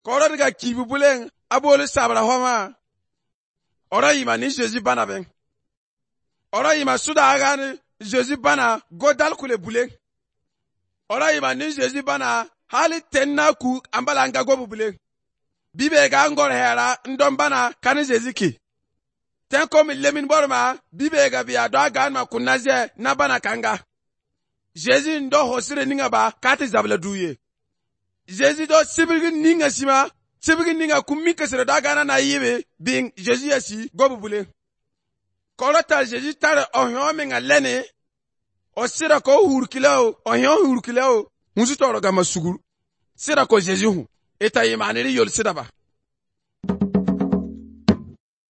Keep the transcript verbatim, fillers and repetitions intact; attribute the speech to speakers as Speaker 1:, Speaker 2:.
Speaker 1: Koro diga kibu buleng abole sabra homa. Ora yima ni Jésus bana ben. Ora yima suda agani Jésus bana godal kule buleng. Ora yima ni Jésus bana hali tenna ku ambala anga gobu buleng. Bibe ga ngor hera ndom bana kani Jésus ki. Ten komi lemin borma bibe ga biya do agan ma kunaze na bana kanga. Jésus ndo hosire ninga ba kati zabla duye. Jésus do sibirgi ninga sima, sibirgi ninga kumika sire do agana na yibe bing Jésus yasi gobu bule. Kolota Jésus tare ohyo menga lene, o sira ko hurkilao, ohyo hurkilao, musu toro gama sugur. Sira ko Jésus hu, eta yimaniri yol sira ba.